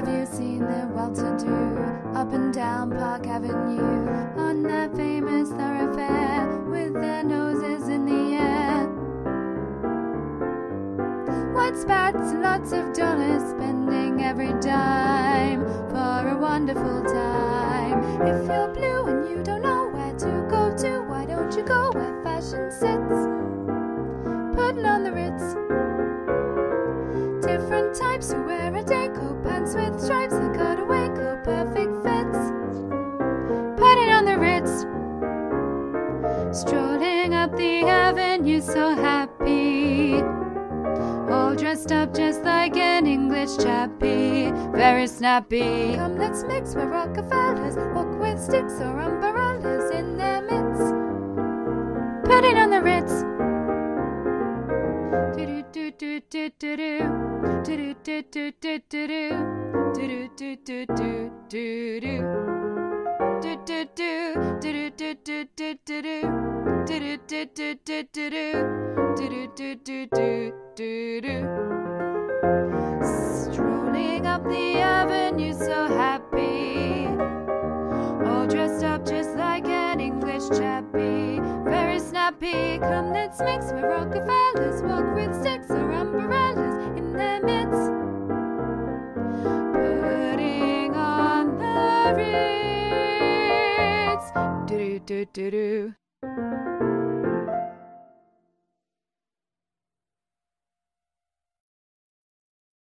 Have you seen the well-to-do up and down Park Avenue on that famous thoroughfare with their noses in the air? White spats and lots of dollars, spending every dime for a wonderful time. If you're blue and you don't know where to go to, why don't you go where fashion sits? Putting on the Ritz. Different types who wear a day coat, pants with stripes, and cutaway coat, perfect fits. Putting on the Ritz. Strolling up the avenue so happy, all dressed up just like an English chappie, very snappy. Come, let's mix where Rockefellers walk with sticks or umbrellas in their midst. Putting on the Ritz. Strolling up the avenue so happy, all dressed up just like an English chappie, very snappy. Come, let's mix where Rockefellers walk with sticks or umbrellas in their midst. Putting on the Ritz. Do do do do do.